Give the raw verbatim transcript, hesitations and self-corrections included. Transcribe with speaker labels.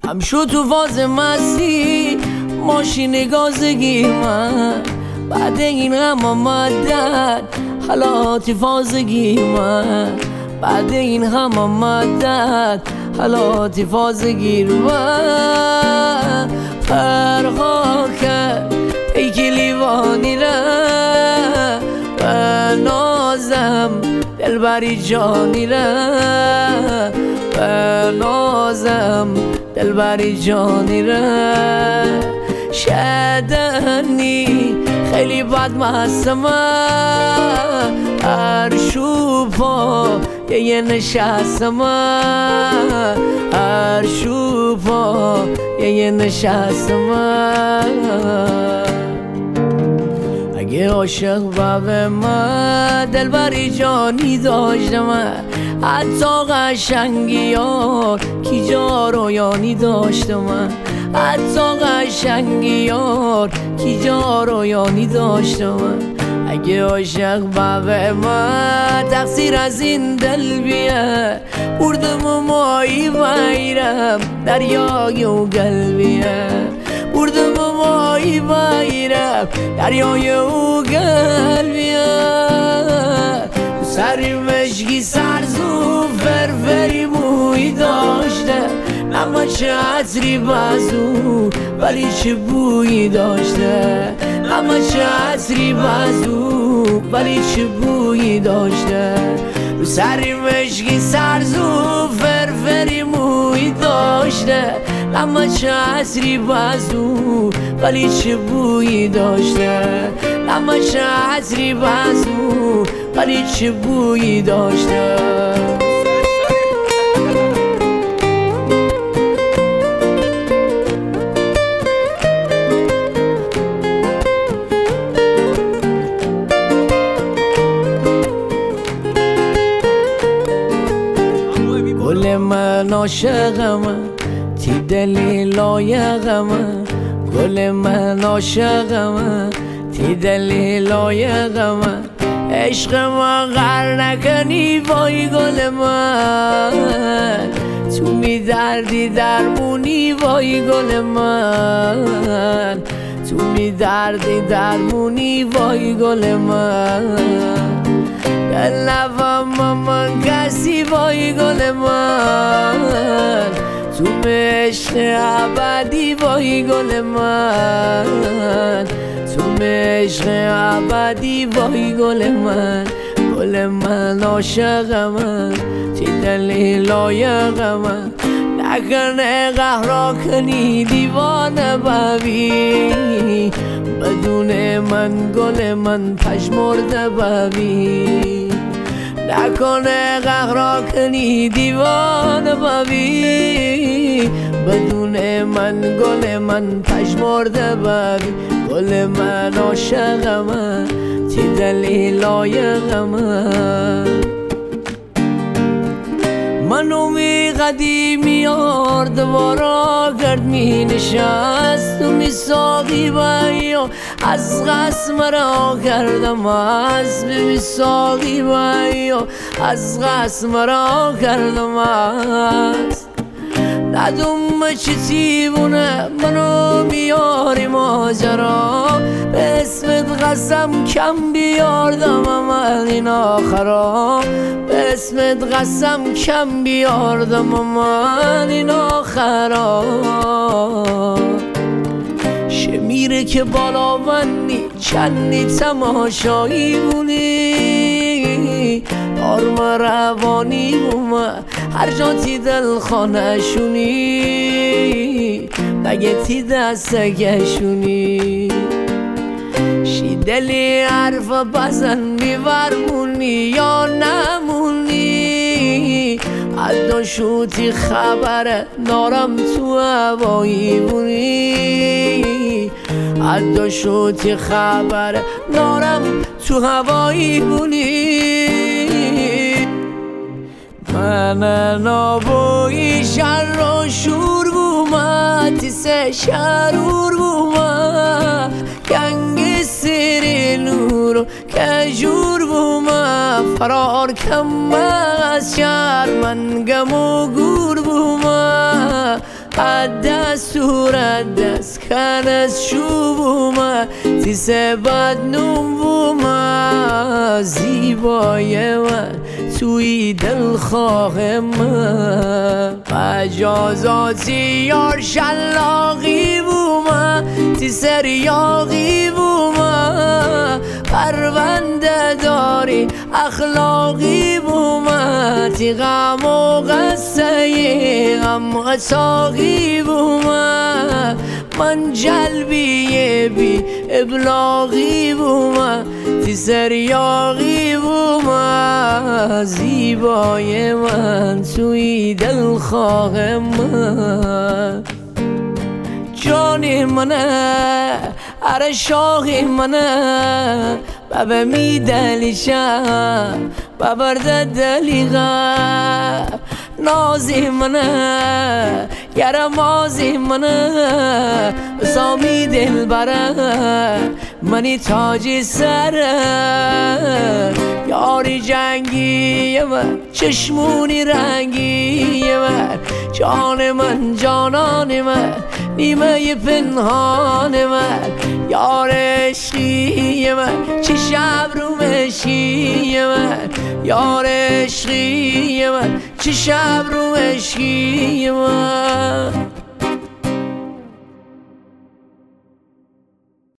Speaker 1: هم شو تو فاز مستی ماشین گازگی من، بعد این غم آمدن حالاتی فازگی من، بعد این غم آمدن حالاتی فازگیر من. فرقا کرد پیکی لیوانی را و نازم دلبری جانی را و نازم دلبری جانی را. شدنی خیلی بد مستم هر شوپا یه نشستم هر شوپا یه نشستم. اگه عاشق به من دلبری جانی داشتم، حتی قشنگی ها کی جا رویانی داشتم، حتی قشنگی یار کی جا رویانی داشتم. اگه عاشق به من تقصیر از این دل بیه، بردم و مایی ویرم دریای و قلبیه، بردم و مایی ویرم دریای و قلبیه. سری مشکی سرزو فرفری موی داشته، اما چه عطری بازو ولی چه بویی داشته، اما چه عطری بازو ولی چه بویی داشته. رو سری مشکی سرزو فرفری موی داشته، اما چه عطری بازو ولی چه بویی داشته، اما چه عطری بازو ولی چه بویی داشته. گل من عاشقم تی دلی لایقم، گل من عاشقم تی دلی لایقم. عشق من غر نکنی وای گل من، تو می دردی درمونی وای گل من، تو می دردی درمونی وای گل من. دل نفهم من کسی وای گل من، تو عشق ابدی وای گل من، تو عشق ابدی وای گل من. گل من عاشقم تی دلی لایقم، نکنه قهر کنی دیوانه ببی، بدون من گل من پژمرده ببی، نکنه قهر کنی دیوانه ببی، بدون من گل من پژمرده ببی. گل من عاشقم تی دلی لایقم. منو می قدیمی یار دوباره گرد می نشست، تو می ساقی بیا از قسم را کردم، از می ساقی بیا از قسم را کردم. از ندوم چی تیبونه منو میاری ماجرا، به اسمت قسم کم بیاردم عمل این آخرا، به اسمت قسم کم بیاردم عمل این آخرا. شمیره که بالا ونی چندی تماشایی بونی، آرم روانی بومه هر جا تی دل خانه شونی، مگه تی دستگشونی. شی دلی حرف بزن میورمونی یا نمونی، حدا شوتی خبره نارم تو هوایی بونی، حدا شوتی خبره نارم تو هوایی بونی. من نابوی شر و شور بومه تیسه شرور بومه، گنگ سری نور و کجور بومه، فرار کم از شهر من گم و گور بومه. دست صورت دست کن از شوبوما تیس بدنوم زیبای من توی دلخواه من مجازاتی یار شلاقی بوما تی سریاقی بوما پرونده داری اخلاقی بوما تی غم و غصه غم غساقی بوما من جلبیه بی ابلاغی بوما تی سریاقی بوما زیبای من توی دلخواه من جانی منه اره شاقی منه بابا می دلیشم ببرده دلیغه نازی منه یاره مازی منه سامی دل بره منی تاجی سره یاری جنگی من چشمونی رنگی من جان من جانان من نیمه پنهان من یار عشقی من چه شب رو مشکی من یار عشقی من چه شب رو مشکی من